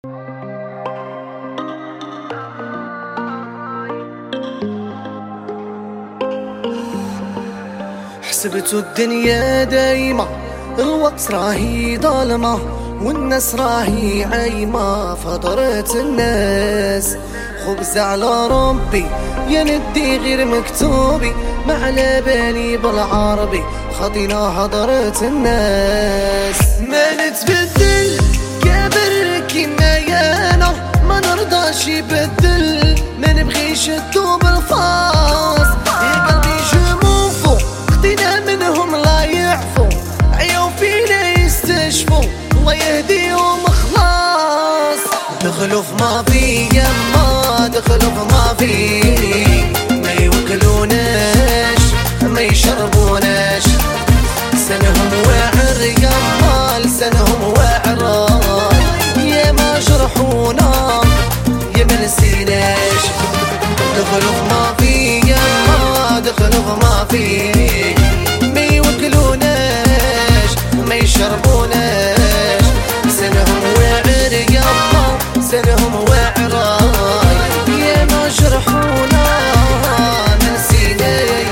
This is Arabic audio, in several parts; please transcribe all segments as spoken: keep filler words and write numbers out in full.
حسبتو الدنيا دايمة الوقت راهي ظالمة والناس راهي عايمة فضرت الناس خبز على ربي يا ندي غير مكتوبي ما على بالي بالعربي خطينا هضرت الناس ما نتبدل كابر كيما يانا ما نرضاش يبدل ما نبغيش الدوب الفاص يا قلبي جموفو خدينا منهم لا يعفو عيو فينا يستشفوا الله يهديهم خلاص دخلوا في ما في يما دخلوا في ما في ما يوكلوناش ما يشربوناش سنهم واعر يما لسانهم واعر يا ما جرحونا يا ما نسيناش دخلوا في ما في يما دخلوا في ما في ما يوكلوناش ما يشربوناش سنهم واعر يما سنهم واعر يا ما جرحونا ما نسيناش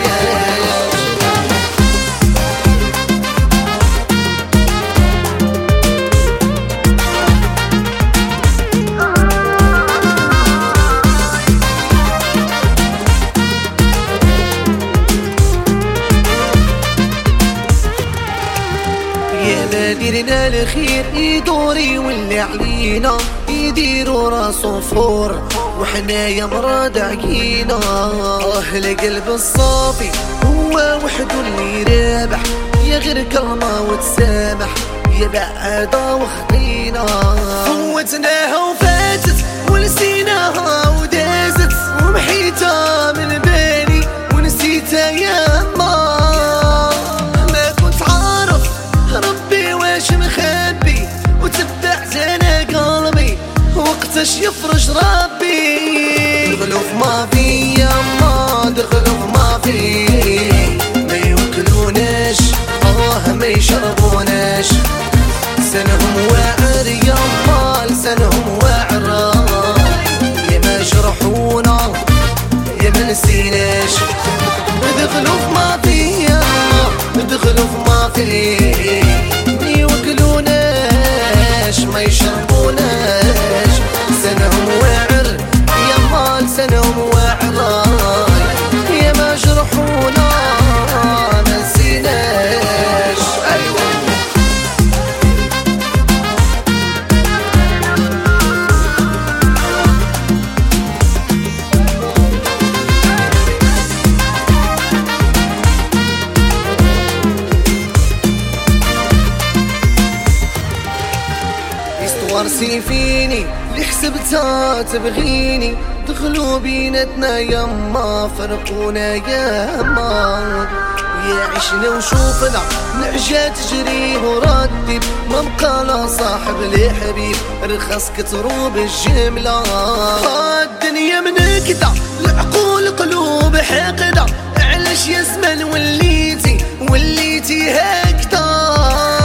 يا بادرنا الخير يدوري واللي علينا يديروا راسو فور وحنايا مراد عقينا القلب الصافي هو وحده اللي رابح يا غير كرمه وتسامح يا بعادة وخلينا فوتناها وفاتت ونسيناها ودازت ومحيتها من بالي ونسيتها يا ما ما كنت عارف ربي واش مخبي وتبعت انا قلبي وقتاش يفرج ربي دخلوا في ما في يما دخلوا في ما في ما يوكلوناش اه ما يشربوناش لسانهم واعر يما لسانهم واعر يا ما جرحونا يا ما نسيناش دخلوا في ما في يما دخلوا في ما في ما يوكلوناش ما يشربوناش لسانهم واعر يما لسانهم واعر يا ما جرحونا ما نسيناش أيوة. ورسي فيني اللي حسبتها تبغيني دخلوا بيناتنا يما فرقونا يما يا عشنا وشوفنا نعجة تجري وردي ما بقى لا صاحب لي حبيب رخص كتروب الجملة الدنيا منكدة العقول قلوب حقدة علاش يا زمان وليتي وليتي هكذا